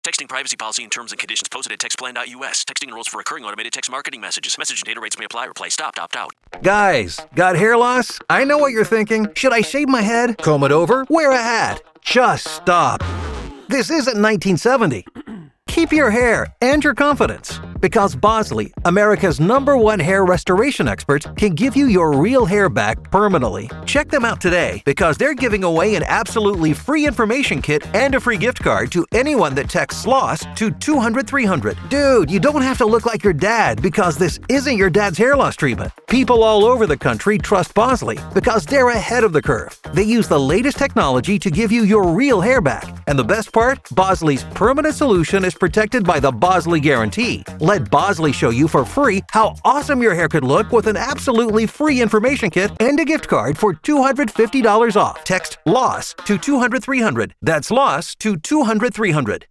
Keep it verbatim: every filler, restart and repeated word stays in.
Texting privacy policy and terms and conditions posted at text plan dot U S. Texting enrolls for recurring automated text marketing messages. Message and data rates may apply. Reply stop, opt out. Guys, got hair loss? I know what you're thinking. Should I shave my head, comb it over, wear a hat? Just stop. This isn't nineteen seventy. Keep your hair and your confidence, because Bosley, America's number one hair restoration experts, can give you your real hair back permanently. Check them out today, because they're giving away an absolutely free information kit and a free gift card to anyone that texts LOSS to two hundred three hundred. Dude, you don't have to look like your dad, because this isn't your dad's hair loss treatment. People all over the country trust Bosley because they're ahead of the curve. They use the latest technology to give you your real hair back. And the best part? Bosley's permanent solution is protected by the Bosley Guarantee. Let Bosley show you for free how awesome your hair could look with an absolutely free information kit and a gift card for two hundred fifty dollars off. Text LOSS to two hundred three hundred. That's LOSS to two hundred three hundred.